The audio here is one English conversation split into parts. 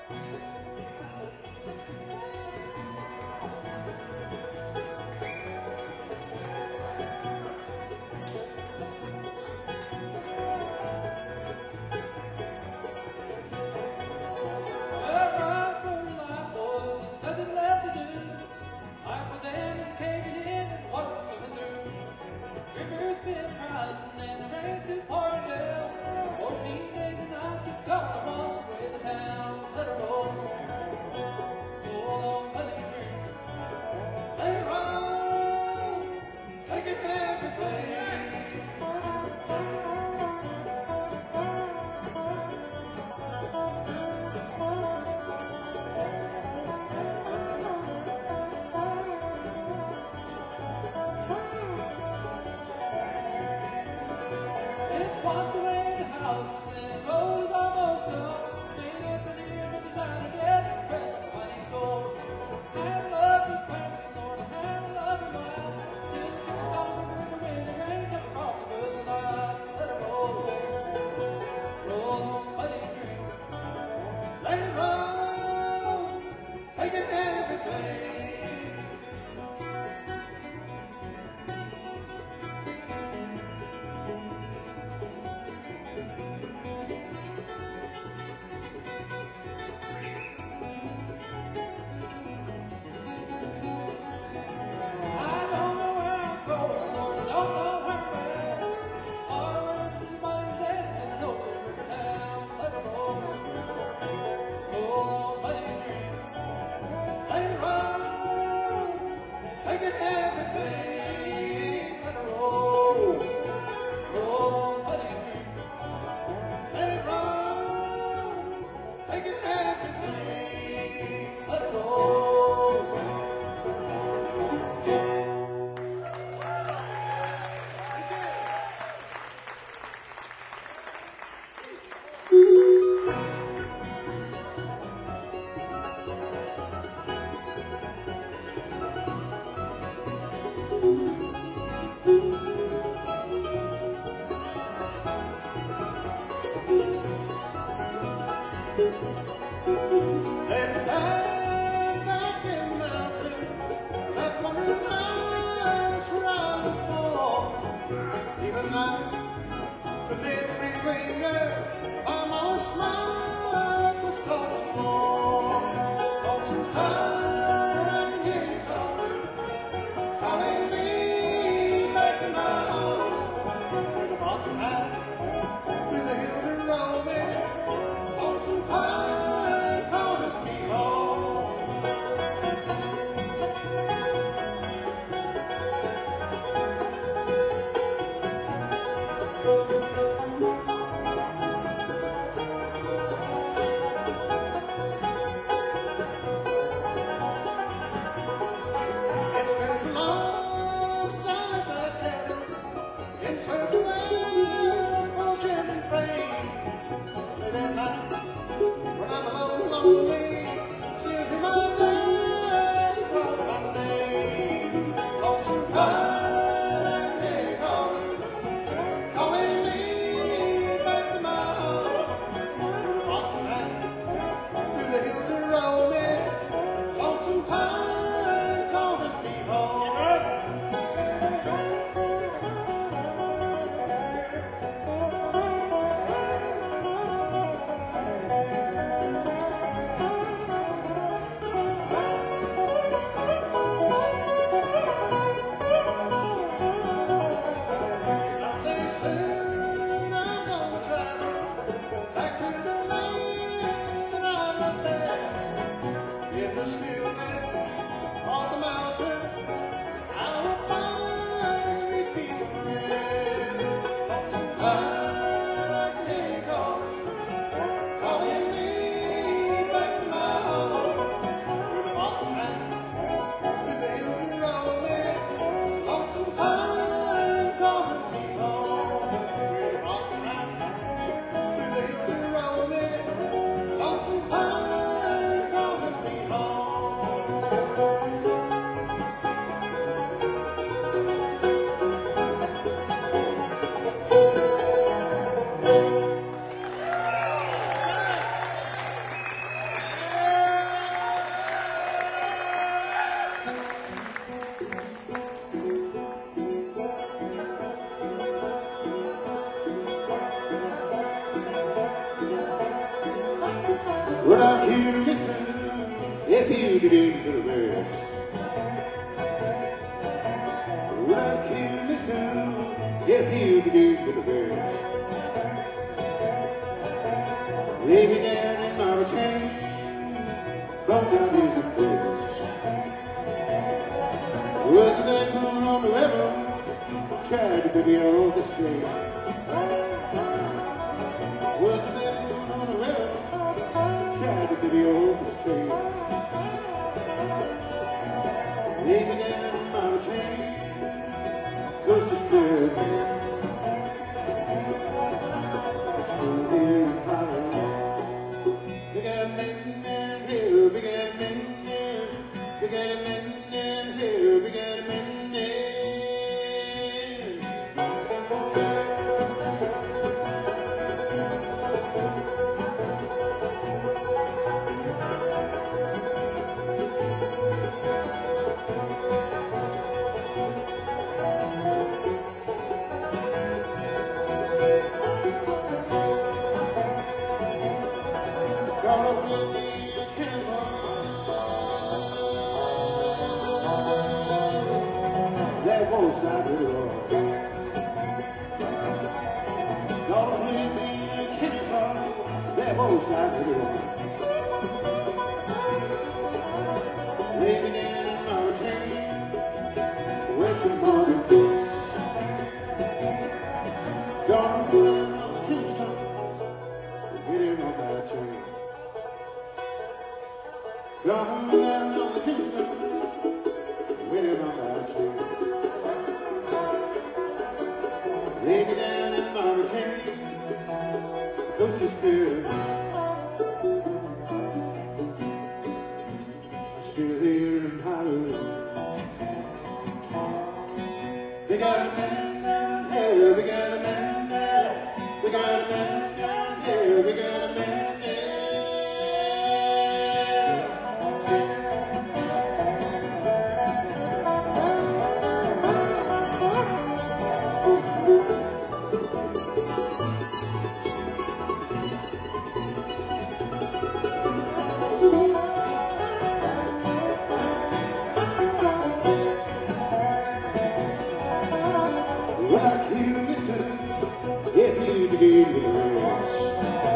Through the hills and roaming, on so high. you get into the rest. Would I kill Mr. if you get into the rest? Lay me down in my chain, come down is the best. Was that moon on the river, tried to put me off the street. Was that moon on the river, tried to put me off the street. Lay me down in my chain, cause it's good. It's good here in Hollywood. We got men down here, we got men down, we got men down here, we got men down. That won't stop it all. Don't leave me a kitty car. That won't stop it all. Lay me down in my chain with some morning boots. Don't put it on the tombstone. Get it on my chain. Don't put it on the tombstone. Get it on my chain. Lay me down in my chain, cause it's good. Still here in Hollywood. We got a man down here, we got a man down, we got a man down here, we got a man down. Like you, mister, if you begin with the rest.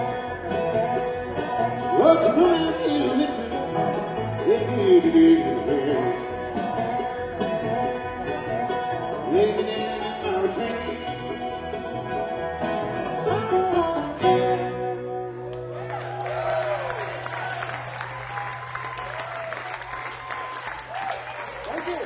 What's the point in you, mister, if you begin with the rest? Lay me down in my chain. Thank you.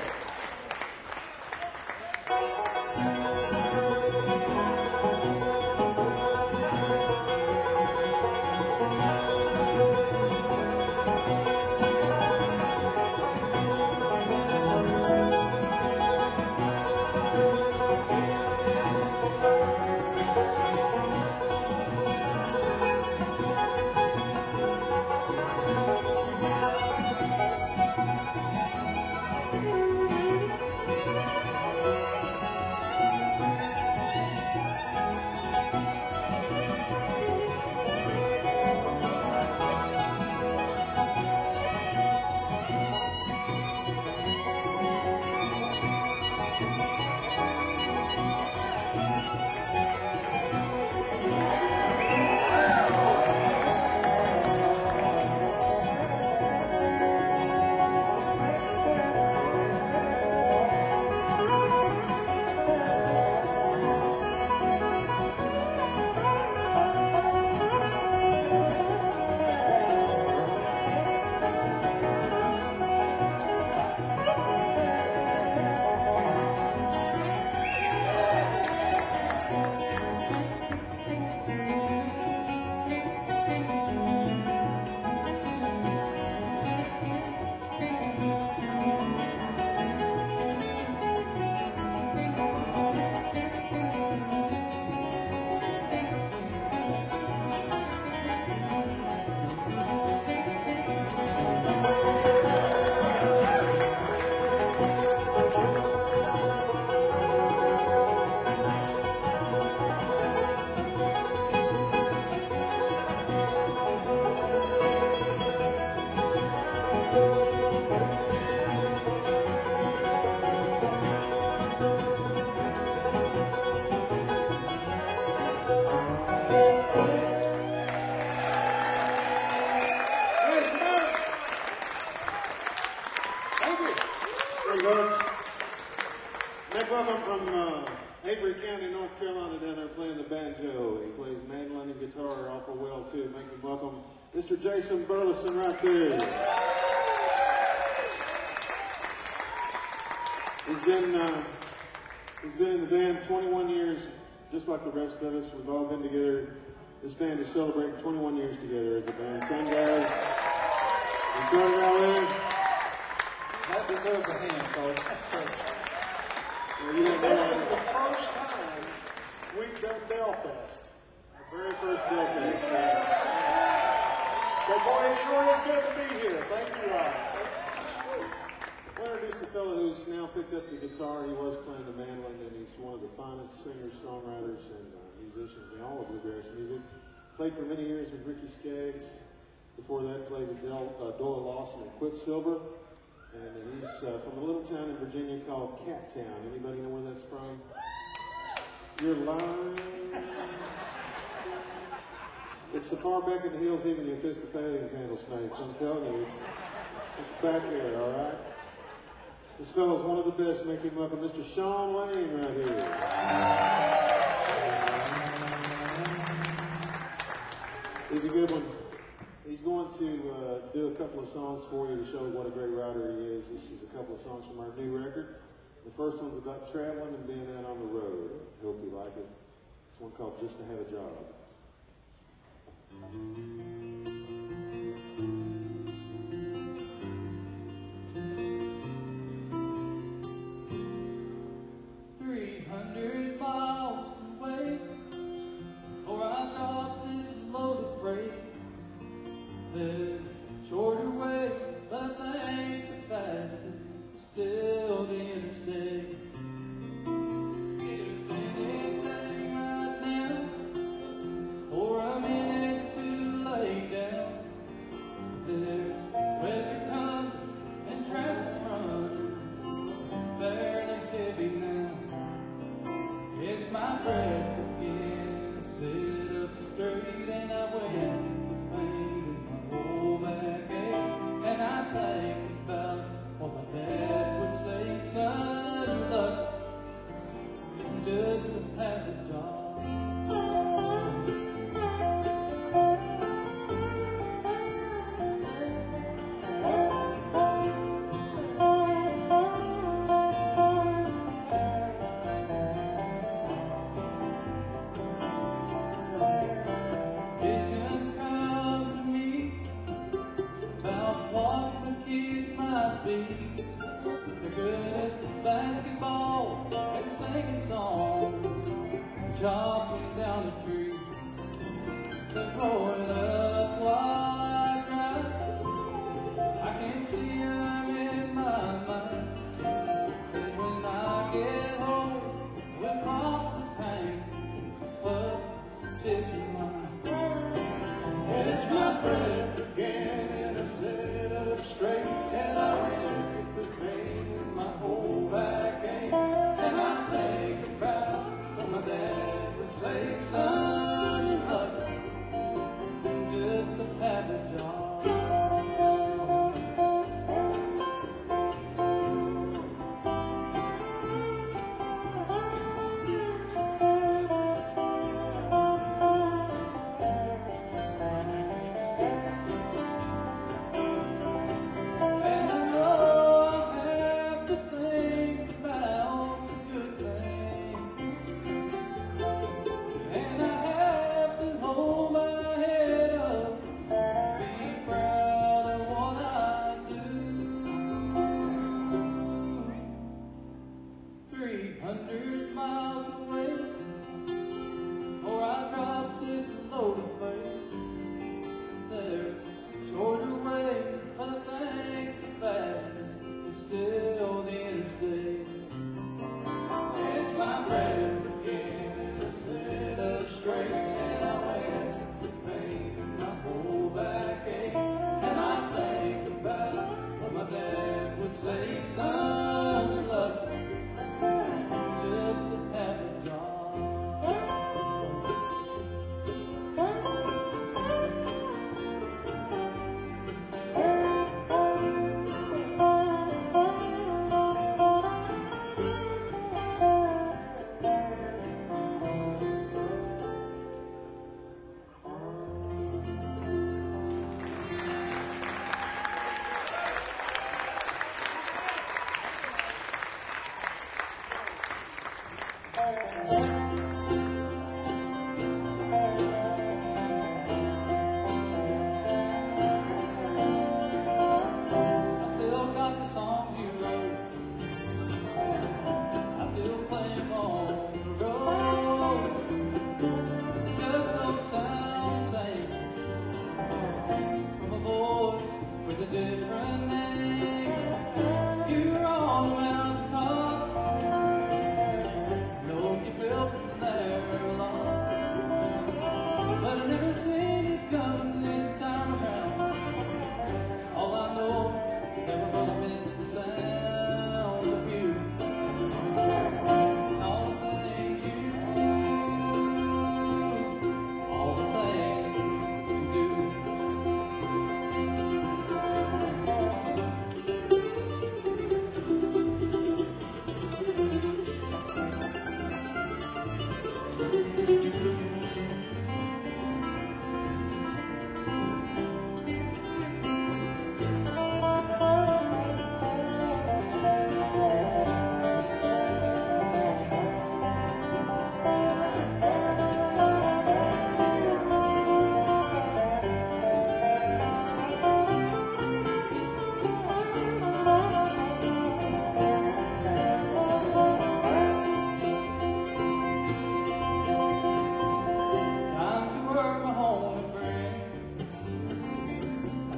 welcome Mr. Jason Burleson right there. He's been in the band 21 years, just like the rest of us. We've all been together. This band is celebrating 21 years together as a band. Same guys. We started out there. That deserves a hand, folks. This is the first time we've done Belfast. Our very first Belfast. But boy, it sure is good to be here. Thank you, Rob. I'll introduce the fellow who's now picked up the guitar. He was playing the mandolin, and he's one of the finest singers, songwriters, and musicians in all of bluegrass music. Played for many years with Ricky Skaggs. Before that, played with Doyle Lawson and Quicksilver. And he's from a little town in Virginia called Cattown. Anybody know where that's from? You're lying. It's so far back in the hills, even the Episcopalians handle snakes. I'm telling you, it's back there, all right? This fellow's one of the best. Make him welcome Mr. Shawn Lane right here. He's a good one. He's going to do a couple of songs for you to show what a great writer he is. This is a couple of songs from our new record. The first one's about traveling and being out on the road. Hope you like it. It's one called Just to Have a Job. 300 miles to wait before I drop this load of freight. There's shorter ways, but they ain't the fastest. Still the interstate. If anything right now, for a minute to lay down. There's weather coming and traffic's running fairly heavy now. It's my breath again. I sit up straight and I wait to the pain in my whole back ache. And I think about what my dad would say.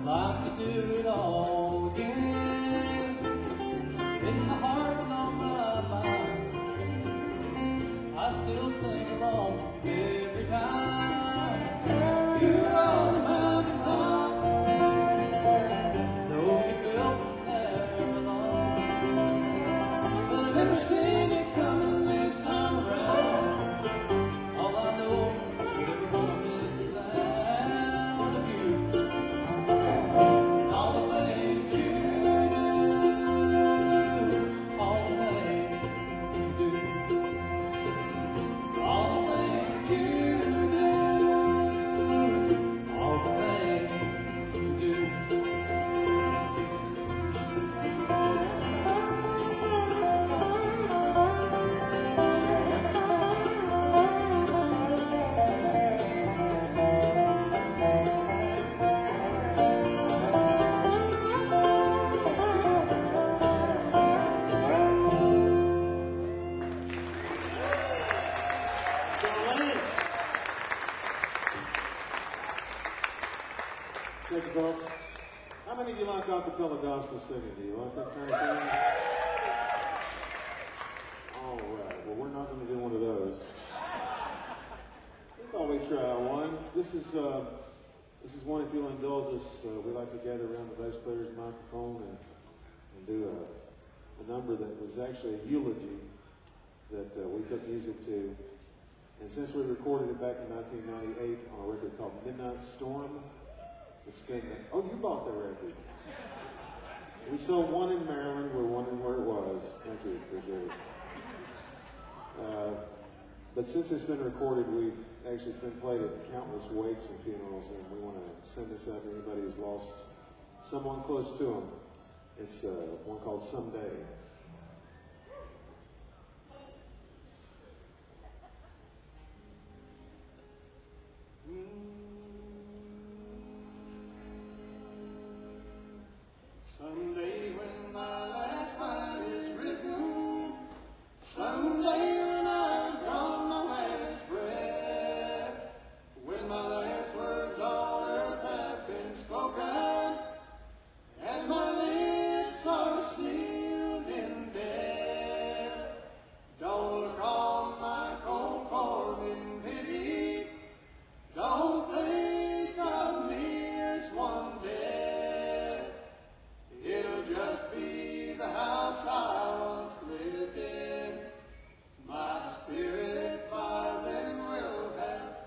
like to do it all again. In the heart and on my mind, I still sing along every time. You are the mountain top, though you fell from there alone. But I've never seen it coming this time around. All I know every time is the sound of you. All the things you do, all the things you do, all the things you do, all the things you do. Thank you, folks. How many of you like acapella gospel singing? Do you like that kind of thing? All right. Well, we're not going to do one of those. We thought we'd try one. This is one, if you'll indulge us, we like to gather around the bass player's microphone and do a number that was actually a eulogy that we put music to. And since we recorded it back in 1998 on a record called Midnight Storm, it's been, oh, you bought that record. We sold one in Maryland. We're wondering where it was. Thank you, appreciate it. But since it's been recorded, it's been played at countless wakes and funerals, and we want to send this out to anybody who's lost someone close to them. It's one called Someday. Someday when my last line is written, someday when I've drawn my last breath, when my last words on earth have been spoken, and my lips are sealed in death, don't look on my cold form in pity, don't think of me as one dead. It'll just be the house I once lived in. My spirit by then will have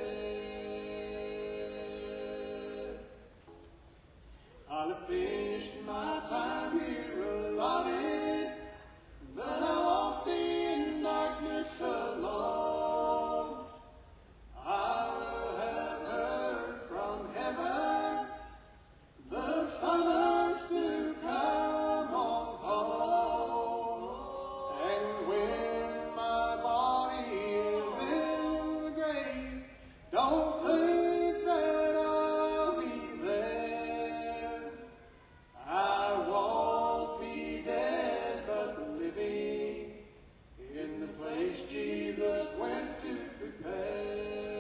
fled. I'll have finished my time here allotted, but I won't be in darkness alone. I will have heard from heaven the summers to come on home. And when my body is in the grave, don't think that I'll be there. I won't be dead but living in the place Jesus went to prepare.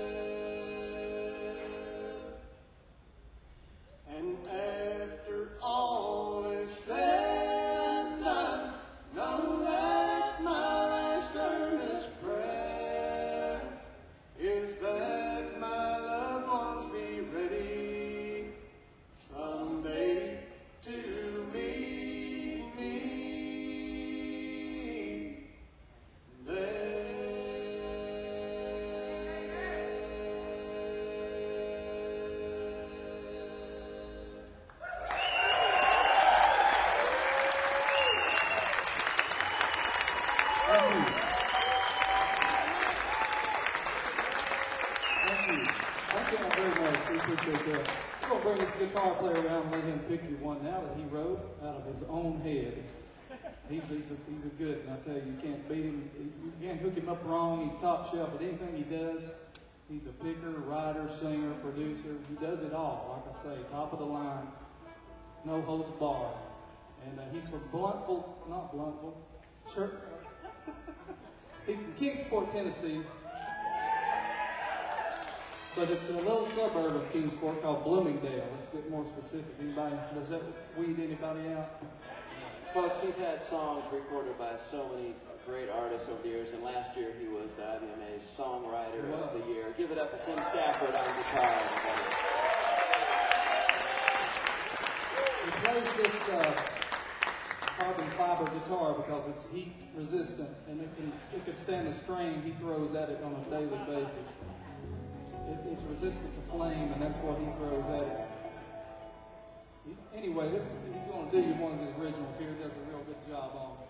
And after all is said and done, know that my last earnest prayer is that my loved ones be ready someday to meet me there. Thank you. Thank you all very much. We appreciate that. We're going to bring this guitar player around and let him pick you one now that he wrote out of his own head. He's a good, and I tell you, you can't beat him. You can't hook him up wrong. He's top shelf at anything he does. He's a picker, writer, singer, producer. He does it all, like I say, top of the line, no holds bar. And he's from Bluntful, sure. He's from Kingsport, Tennessee. but it's a little suburb of Kingsport called Bloomingdale. Let's get more specific. Anybody, does that weed anybody out? Folks, he's had songs recorded by so many great artists over the years, and last year he was the IBMA's Songwriter of the Year. Give it up for Tim Stafford on guitar, everybody. He plays this carbon fiber guitar because it's heat resistant and it can stand the strain he throws at it on a daily basis. It's resistant to flame, and that's what he throws at it. Anyway, he's going to do one of his originals here. He does a real good job on it.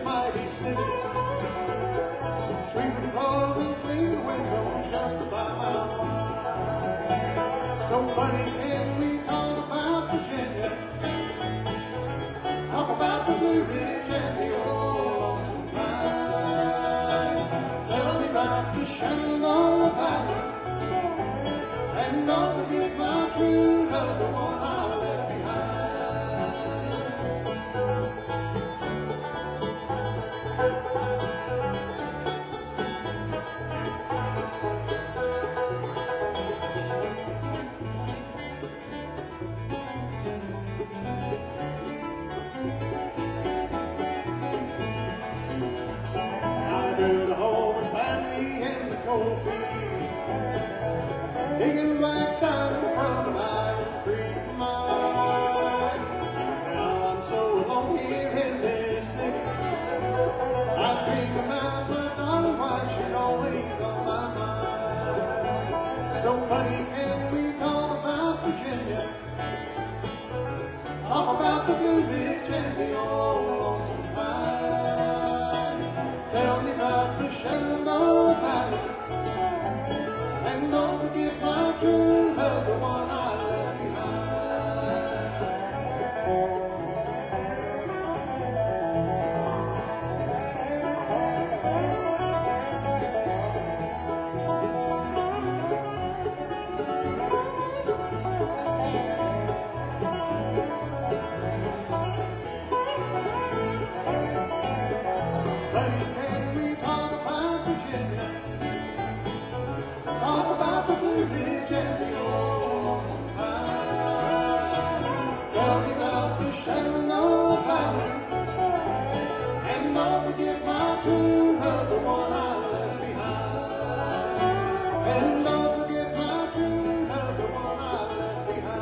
mighty city. Sweeping floors and cleaning windows just about out. So buddy, can we talk about Virginia? Talk about the Blue Ridge and the old Lonesome Pine. Tell me about the Shenandoah Valley. And don't forget my true love, the one I left behind. I built a home and find me in the cold field, digging black diamond from an iron creek mine. Now I'm so alone here in this city, I dream about my darling wife, she's always on my mind. So honey, can we talk about Virginia? Talk about the Blue Ridge and the old Lonesome Pine. Tell me about the Shenandoah Valley. And don't forget my true love, the one I left behind. Honey, can we talk about Virginia? Talk about the Blue Ridge and the old Lonesome Pine. Tell me about the Shenandoah Valley. And don't forget my true love, the one I left behind. And don't forget my true love, the one I left behind.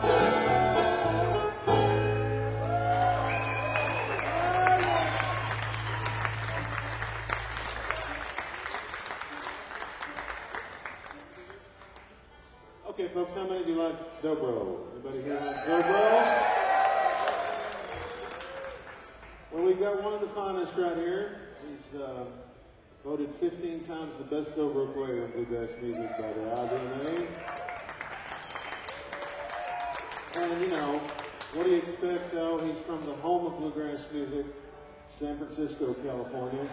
Okay, folks, how many of you like Dobro? Anybody here like Dobro? Well, we've got one of the finest right here. He's voted 15 times the best Dobro player in bluegrass music by the IBMA. And, you know, what do you expect, though? He's from the home of bluegrass music, San Francisco, California.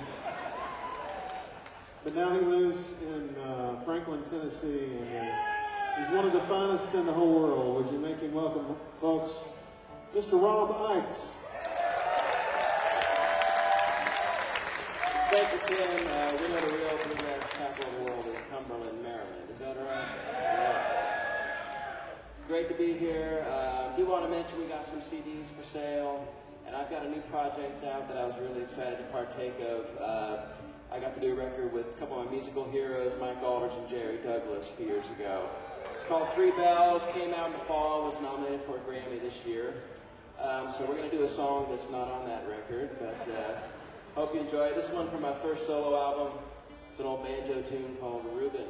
But now he lives in Franklin, Tennessee, and he's one of the finest in the whole world. Would you make him welcome, folks? Mr. Rob Ickes. Thank you, Tim. We know the real bluegrass capital of the world is Cumberland, Maryland. Is that all right? Yeah. Great to be here. I do want to mention we got some CDs for sale, and I've got a new project out that I was really excited to partake of. I got to do a record with a couple of my musical heroes, Mike Aldridge and Jerry Douglas, a few years ago. It's called Three Bells, came out in the fall, was nominated for a Grammy this year. So we're going to do a song that's not on that record, but hope you enjoy it. This is one from my first solo album. It's an old banjo tune called Reuben.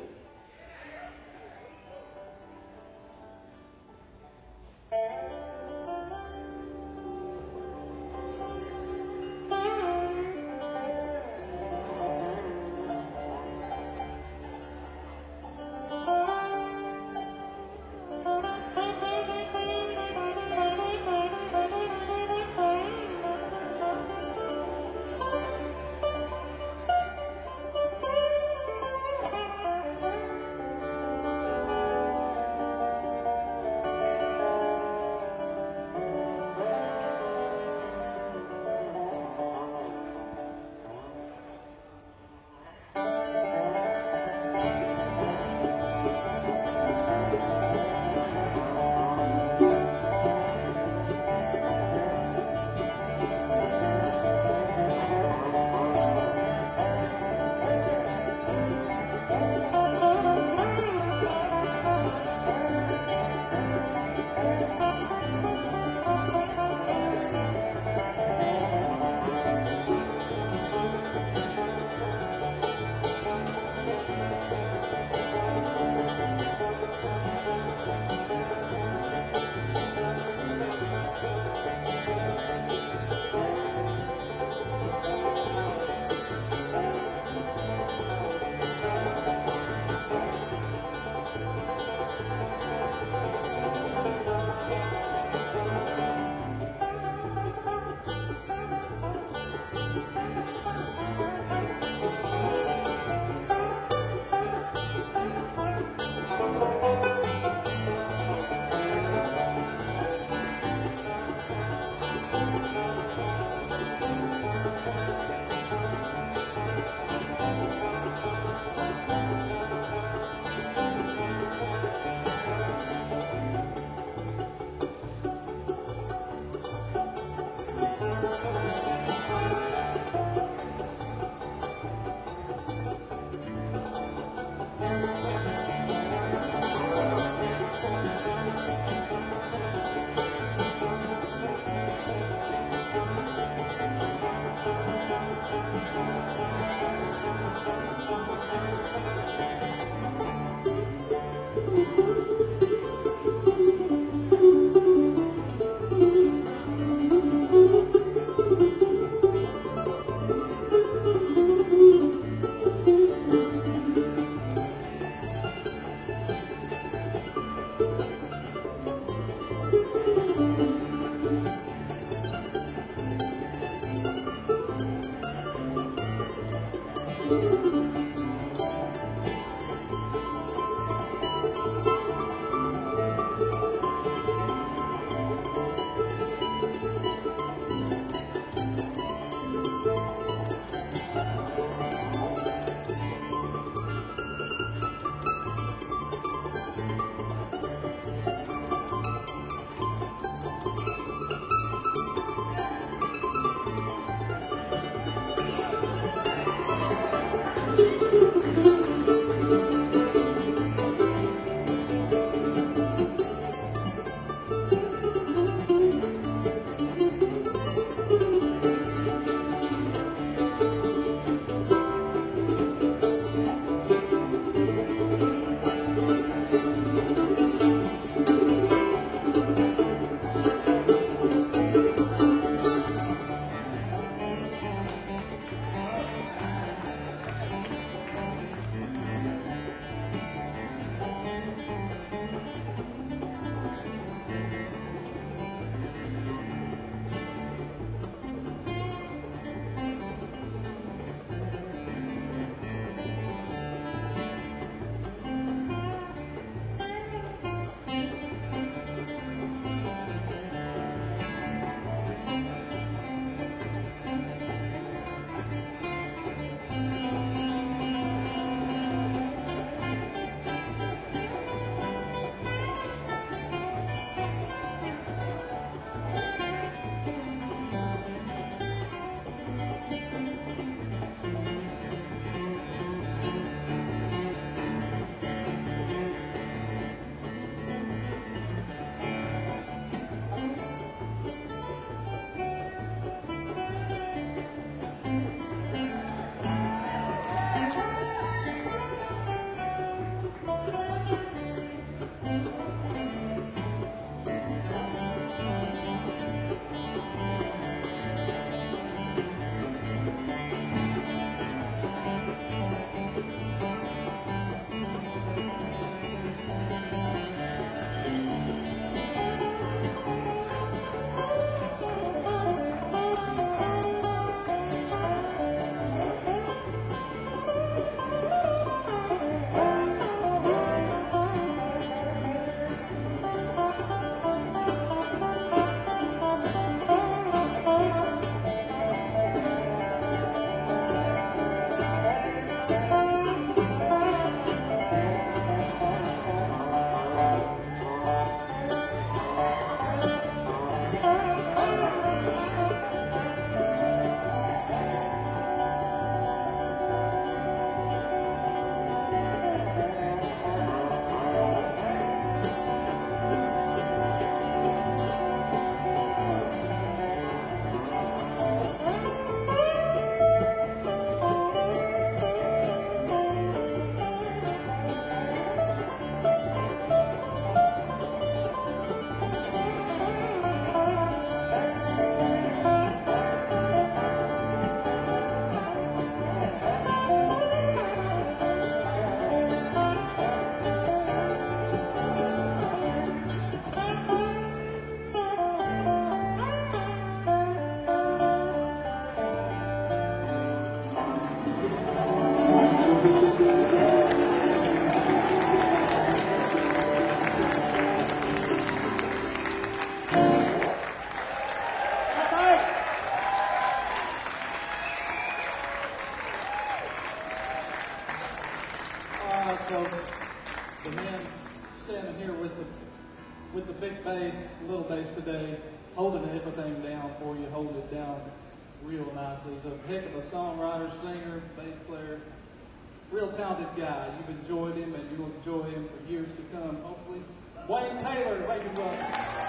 with the big bass, little bass today, holding everything down for you, holding it down real nicely. He's a heck of a songwriter, singer, bass player, real talented guy. You've enjoyed him and you'll enjoy him for years to come, hopefully. Wayne Taylor, make him welcome.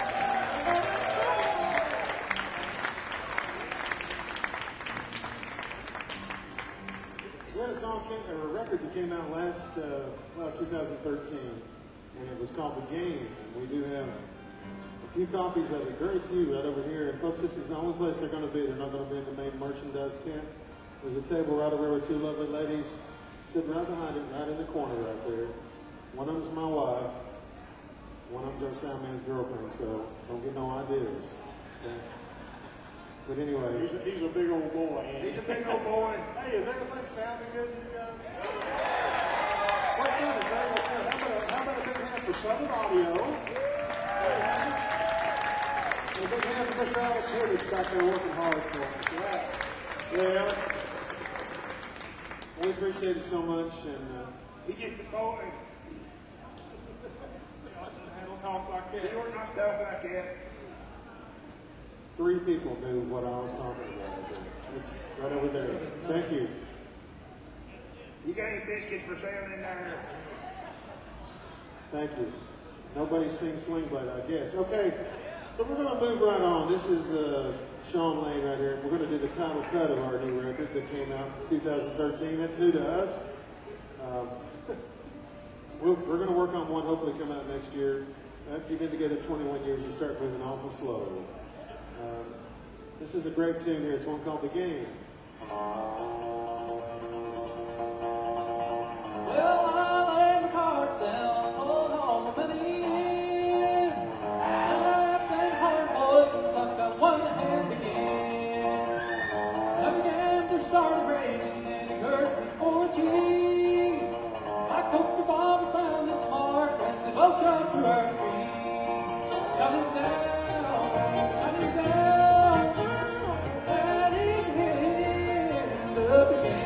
We had a record that came out last, 2013, and it was called The Game. And we do have a few copies of it, very few right over here. And folks, this is the only place they're going to be. They're not going to be in the main merchandise tent. There's a table right over there with two lovely ladies sitting right behind it, right in the corner right there. One of them's my wife. One of them's our sound man's girlfriend, so don't get no ideas. Okay? But anyway. He's a big old boy. He's a big old boy. Hey, is everything sounding good? Southern Audio. And a big hand for Mr. Alex here that's back there working hard for us. Yeah, Alex. We appreciate it so much. And He gets the boy. I don't talk like that. You were not talking like that. 3 people knew what I was talking about. It's right over there. Thank you. You got any biscuits for sale in there? Thank you. Nobody sings Sling Blade, I guess. Okay, so we're going to move right on. This is Sean Lane right here. We're going to do the title cut of our new record that came out in 2013. That's new to us. We're going to work on one, hopefully come out next year. After you've been together 21 years, you start moving awful slow. This is a great tune here. It's one called The Game. Well, I lay my cards down, hold all my money in. Left them hard boys and stuff got one hand again. I began to start raging and it hurts me for a cheek. I cooked the bomb and found its mark as they both jumped to our feet. Shut it down, shut it down. That is the end of the game.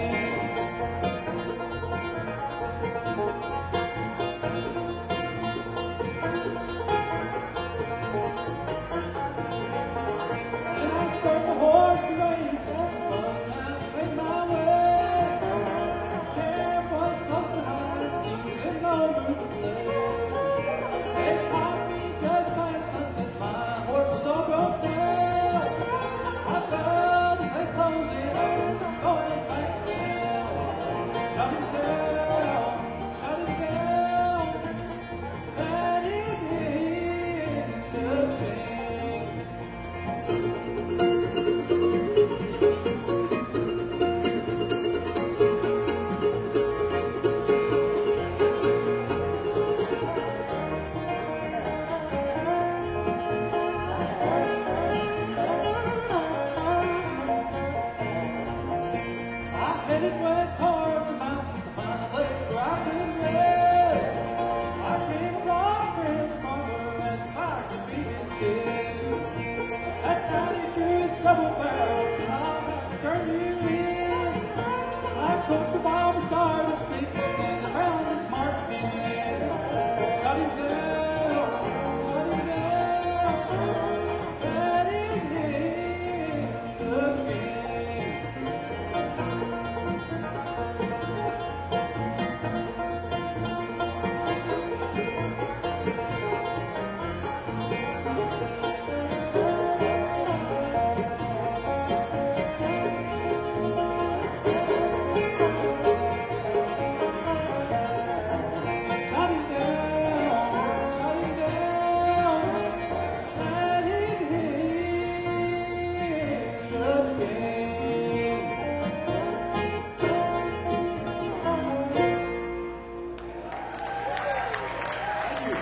And I spurred the horse to race and fun time to make my way. Sheriff was close behind, he was in no mood to play. They caught me just by sunset, my horse was all broke down. I felt as they closed in, I'm going back down. Shut it down, shut it down. That is the end of the game. I headed west toward the mountains to find a place where I could rest. I came across a friendly farmer as if I could be his guest. That night he drew his double barrels and I'll have to turn you in. I took the bomb and started speaking and I found its mark again. Shut him down, shut him down. That is the end of the game. Shut him down, shut him down. That is the end of the game. Thank you.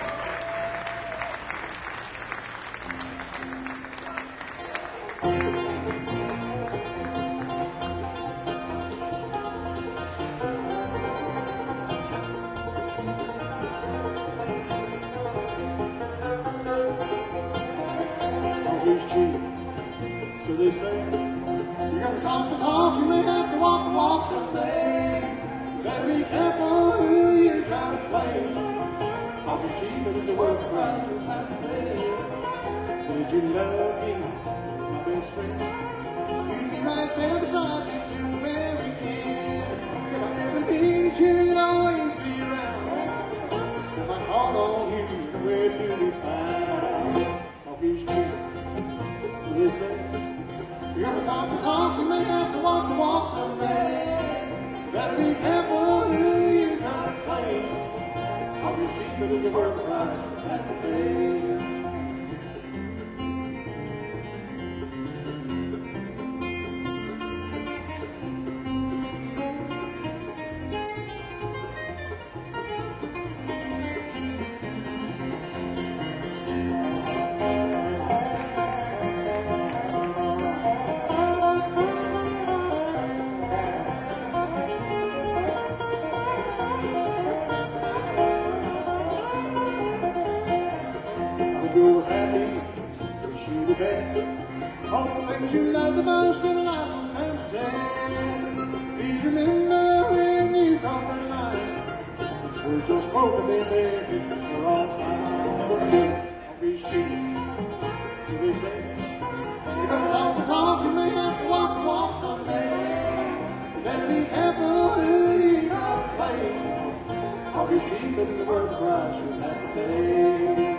Oh, here's cheap. So they say, You gotta talk the talk, you may have to walk the walk someday. You better be careful who you're trying to play. Talk is cheap, but it's a work price you'll have to pay. Said you love me, my best friend. You'd be right there beside me to the very end. If I never need you, you'd always be around. If I called on you, where to be found? Talk is cheap. So they say, you gotta talk the talk, you may have to walk the walk someday. You better be careful who you're trying to play. Talk is cheap, but it's a work price you have to pay. both have been there fishing for all 5 miles for you. I'll be shooting. So they say, you're gonna walk the talk, you may have to walk the walk someday. You better be careful who you try to play. I'll be sheep, but it's worth the price you'll have to pay.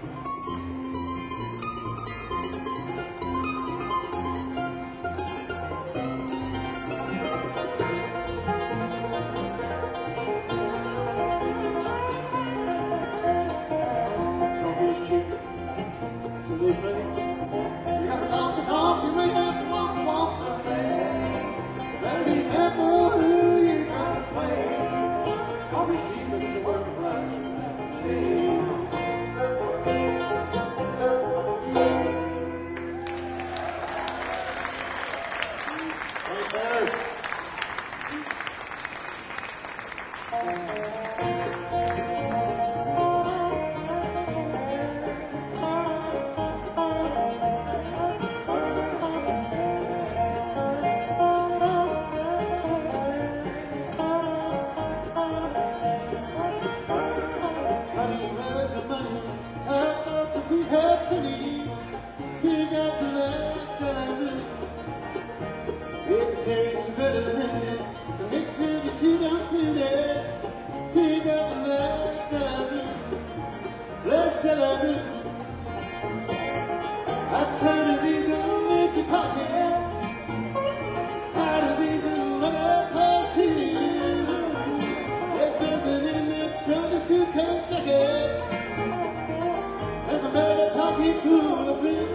So they say, you gotta talk the talk, you may have to walk the walk someday. Better be careful who you try to play. I'll be cheap, but it's worth the price you have to pay. Hey, Better. I'm tired of these empty pockets, tired of these other pursuits. There's nothing in that Sunday suitcase jacket, never made a pocket full of blues.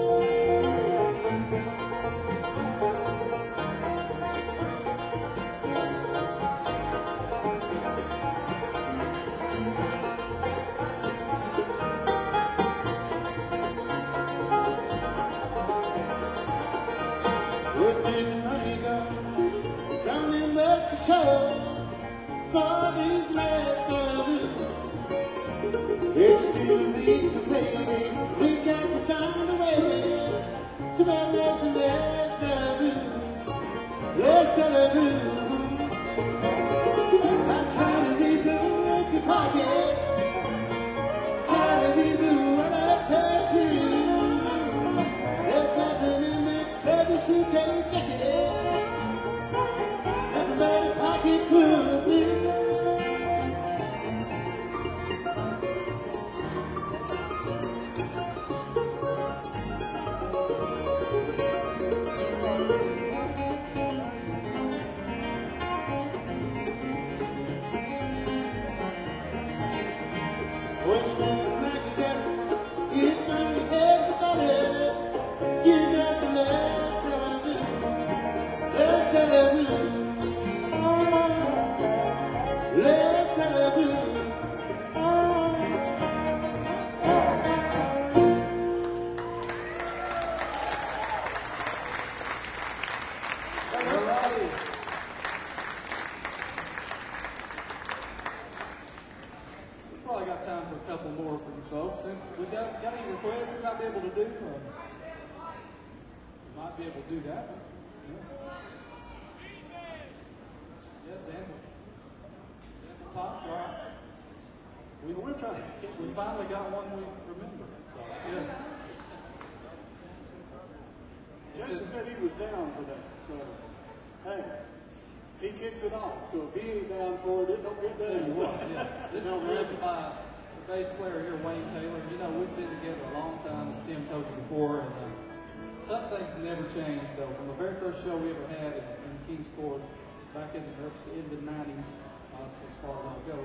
It's too late to play, baby. We got to find a way to make this and let's do. I'm tired of these empty pockets, tired of these other pursuits. There's nothing in this Sunday suitcase jacket, nothing but a pocket full of blues. Probably got time for a couple more from you folks. And we got any requests we might be able to do? Might be able to do that one. Yeah, Denver Pop, right? We're trying. We finally got one we remember. So, yeah. Jason said he was down for that, so hey, he kicks it off. So if he ain't down for it, it don't get done. Yeah. This is written by the bass player here, Wayne Taylor. You know, we've been together a long time, as Tim told you before, and some things never changed, though. From the very first show we ever had in Kingsport, back in the 90s, as far as I go,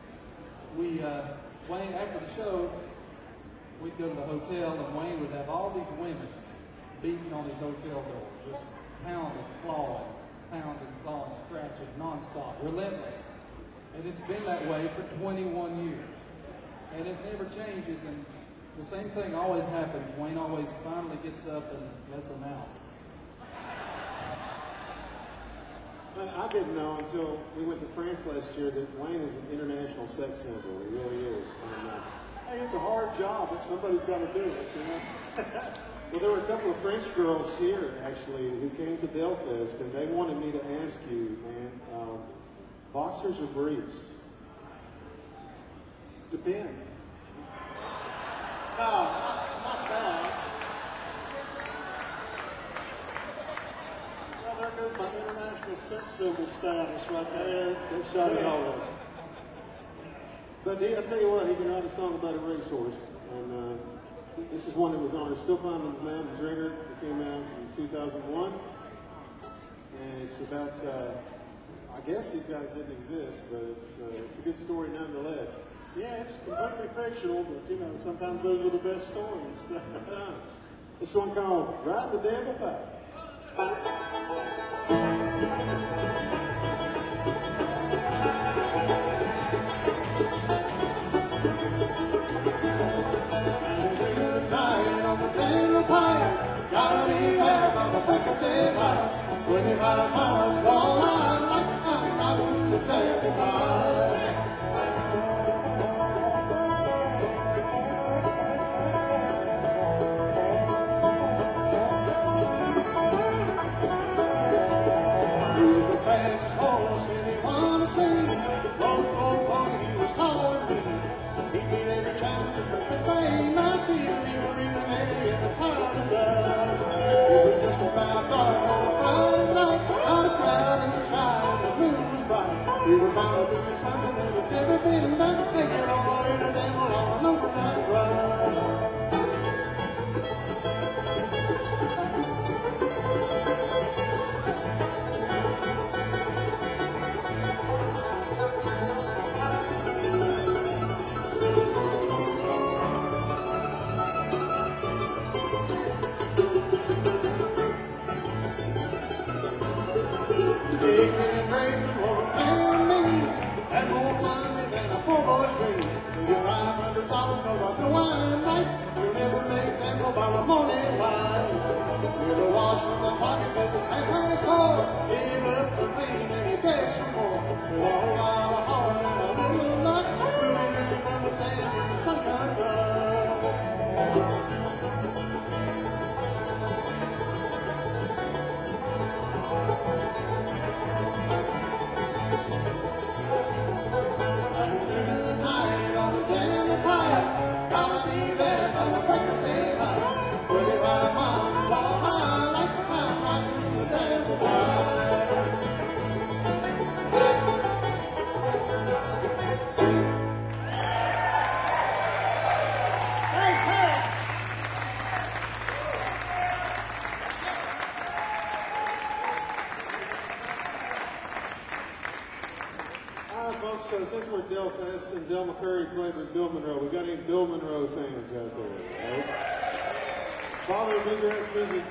Wayne, after the show, we'd go to the hotel, and Wayne would have all these women beating on his hotel door, just pounding, clawing, scratching, nonstop, relentless. And it's been that way for 21 years. And it never changes, and the same thing always happens. Wayne always finally gets up and lets them out. I didn't know until we went to France last year that Wayne is an international sex symbol. He really is. And, Hey, it's a hard job, but somebody's got to do it, you know. well, there were a couple of French girls here, actually, who came to Delfest, and they wanted me to ask you, man, boxers or briefs? Depends. No, not that. Well, there goes my international sex symbol status right there. They shot it all over. But I tell you what, he can write a song about a racehorse. And this is one that was on her Still Climbing the Mountains record. It came out in 2001. And it's about, I guess these guys didn't exist, but it's a good story nonetheless. Yeah, it's completely fictional, but you know, sometimes those are the best stories. Sometimes. This one called Ride the Devil Back. Gotta be there by the break of daylight. When you ride a mile, all I like the devil ride. He was the fastest horse anyone had seen. Rode so far he was taller than me. He beat every challenger for the fame I steal. He would be the man in a pound of dust. It was just about dark on a Friday night. Out of cloud in the sky and the moon was bright. We were bound to do something that had never been done. Making our way to the devil on an overnight run. So since we're Del Fest and Del McCurry played with Bill Monroe, we got any Bill Monroe fans out there, right? Father of bluegrass music,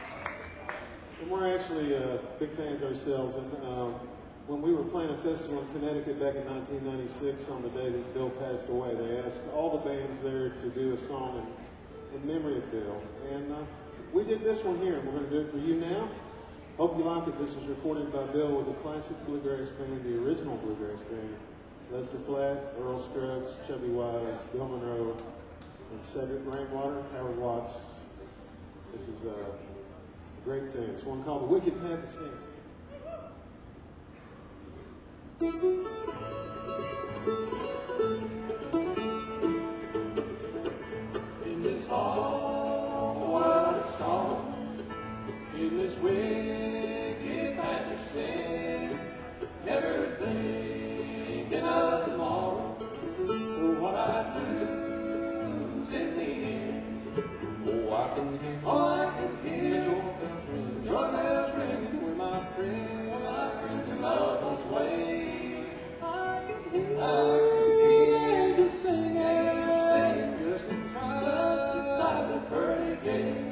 and we're actually big fans ourselves. And when we were playing a festival in Connecticut back in 1996, on the day that Bill passed away, they asked all the bands there to do a song in memory of Bill. And we did this one here, and we're going to do it for you now. Hope you like it. This was recorded by Bill with the classic bluegrass band, the original bluegrass band. Lester Flatt, Earl Scruggs, Chubby Wise, Bill Monroe, and Cedric Rainwater, Howard Watts. This is a great tune. It's one called The Wicked Path of Sin. In this awful world of song, in this wicked path of sin, never thinking of tomorrow, or what I lose in the end. Oh, I can hear, I can hear the joy bells ring. joy bells ringing when my friends and loved ones wait. I can hear you singing just inside the pearly gate.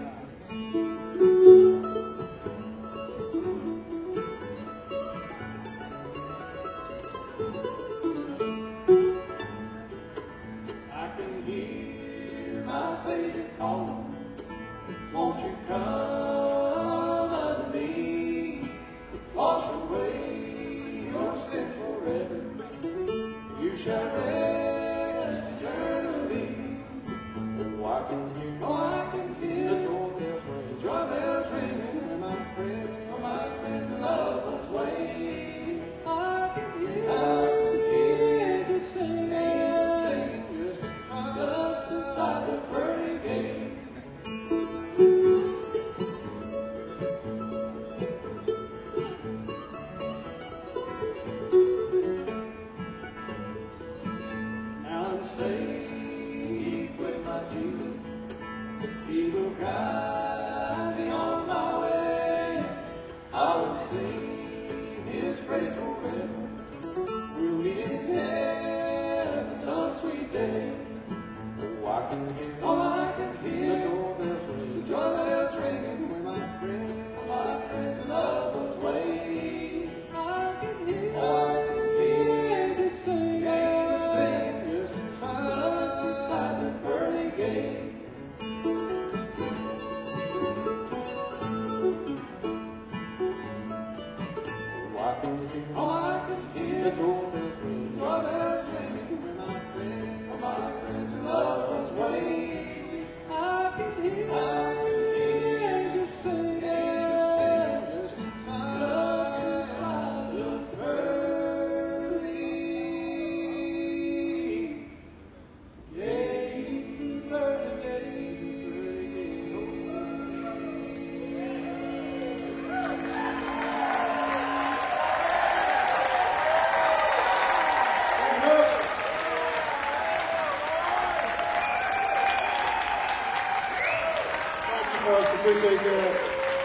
I can hear my Savior calling, won't you come unto me, wash away your sins forever, you shall rest eternally. Oh, I can hear, Oh, I can hear the joy bells ring. joy bells ringing when my friends and loved ones wait. I can hear you singing I can hear Oh, I can hear the doorbells ring. doorbells ringing when my friends and loved ones wait. I can hear angels sing. Just inside the pearly gates, the pearly gates. Thank you, folks. Appreciate that.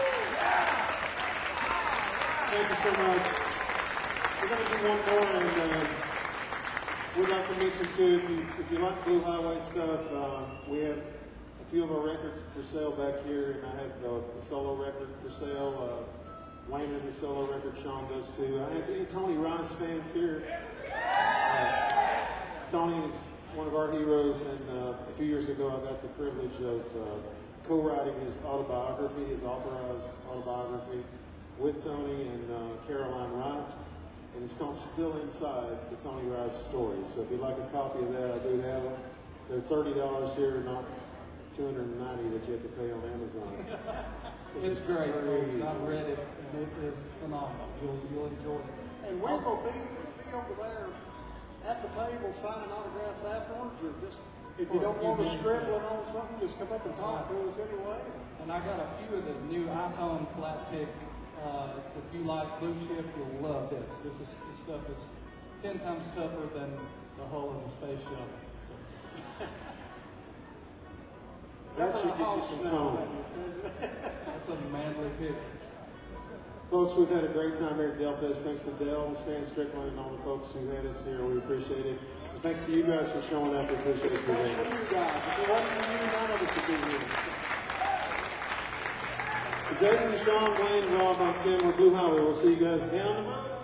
Thank you so much. We're going to do one more, and we'd like to mention too, if you like Blue Highway stuff, we have a few of our records for sale back here, and I have a solo record for sale. Wayne has a solo record. Sean does too. I have any Tony Rice fans here. Tony is one of our heroes, and a few years ago I got the privilege of co-writing his autobiography, his authorized autobiography, with Tony and Caroline Wright, and it's called Still Inside, the Tony Rice Story. So if you'd like a copy of that, I do have them. They're $30 here, not $290 that you have to pay on Amazon. It's great, folks. I've read it, and it is phenomenal. You'll enjoy it. And Wayne will be over there at the table signing autographs afterwards, or just, if you For a don't few want to minutes, scribble on something, just come up and talk to us anyway. And I got a few of the new iTone flat pick. So if you like blue chip, you'll love this. This stuff is 10 times tougher than the hull in the space shuttle. So That should get you some tone. that's a manly pick. Folks, we've had a great time here at Delfest. Thanks to Dell, Stan Strickland, and all the folks who had us here. We appreciate it. And thanks to you guys for showing up. We appreciate it. Especially you guys. If it wasn't for you, none of us would be here. For Jason, Sean, Wayne, Rob, I'm Tim. We're Blue Highway. We'll see you guys down tomorrow.